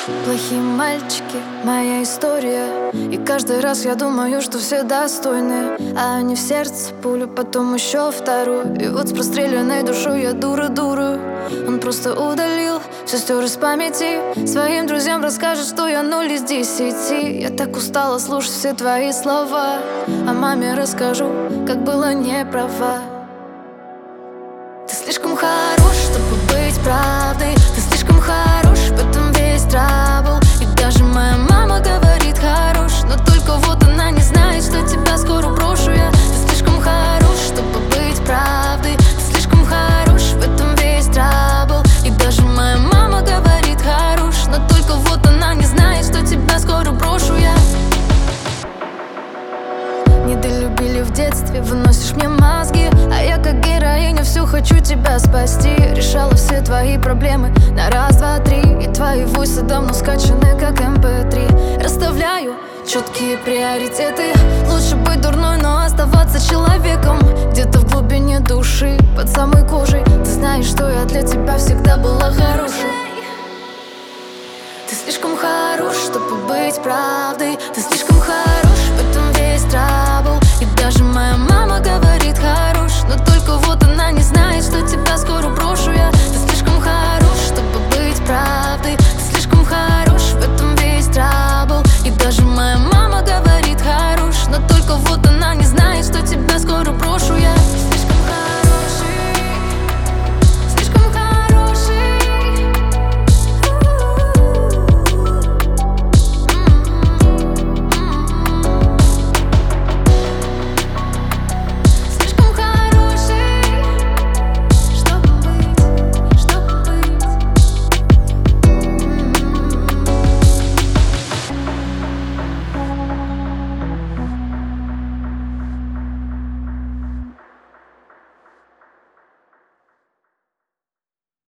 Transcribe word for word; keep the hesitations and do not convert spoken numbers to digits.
Плохие мальчики, моя история. И каждый раз я думаю, что все достойны, а они в сердце пулю, потом еще вторую. И вот с простреленной душой я дура-дура. Он просто удалил, все стер из памяти. Своим друзьям расскажет, что я ноль из десяти. Я так устала слушать все твои слова. А маме расскажу, как было не права. Ты слишком хорош, чтобы быть правдой. Ты слишком хорош, в этом весь трабл. И даже моя мама говорит хорош, но только вот она не знает, что тебя скоро брошу я. Ты слишком хорош, чтобы быть правдой. Ты слишком хорош, в этом весь трабл. И даже моя мама говорит хорош, но только вот она не знает, что тебя скоро брошу я. Недолюбили в детстве, выносишь мне мозги, а я как героиня все хочу тебя спасти. Решала все твои проблемы на раз, два, три. И твои войсы давно скачаны, как эм пэ три. Расставляю четкие приоритеты. Лучше быть дурной, но оставаться человеком. Где-то в глубине души, под самой кожей. Ты знаешь, что я для тебя всегда была хорошей. Ты слишком хорош, чтобы быть правдой. Ты слишком